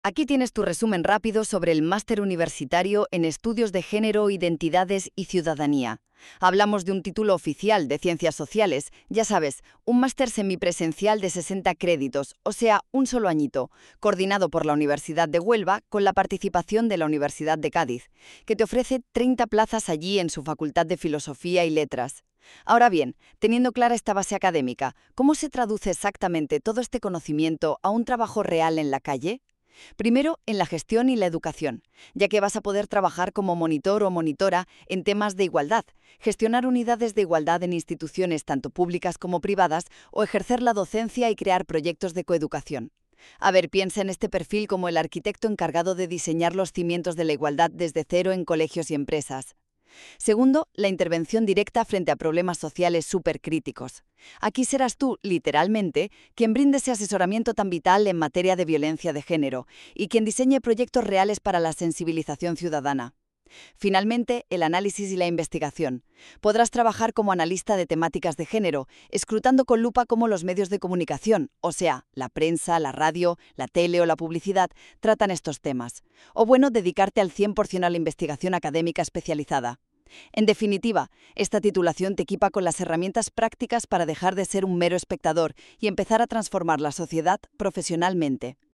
Aquí tienes tu resumen rápido sobre el máster universitario en Estudios de Género, Identidades y Ciudadanía. Hablamos de un título oficial de Ciencias Sociales, ya sabes, un máster semipresencial de 60 créditos, o sea, un solo añito, coordinado por la Universidad de Huelva con la participación de la Universidad de Cádiz, que te ofrece 30 plazas allí en su Facultad de Filosofía y Letras. Ahora bien, teniendo clara esta base académica, ¿cómo se traduce exactamente todo este conocimiento a un trabajo real en la calle? Primero, en la gestión y la educación, ya que vas a poder trabajar como monitor o monitora en temas de igualdad, gestionar unidades de igualdad en instituciones tanto públicas como privadas o ejercer la docencia y crear proyectos de coeducación. A ver, piensa en este perfil como el arquitecto encargado de diseñar los cimientos de la igualdad desde cero en colegios y empresas. Segundo, la intervención directa frente a problemas sociales supercríticos. Aquí serás tú, literalmente, quien brinde ese asesoramiento tan vital en materia de violencia de género y quien diseñe proyectos reales para la sensibilización ciudadana. Finalmente, el análisis y la investigación. Podrás trabajar como analista de temáticas de género, escrutando con lupa cómo los medios de comunicación, o sea, la prensa, la radio, la tele o la publicidad, tratan estos temas. O bueno, dedicarte al 100% a la investigación académica especializada. En definitiva, esta titulación te equipa con las herramientas prácticas para dejar de ser un mero espectador y empezar a transformar la sociedad profesionalmente.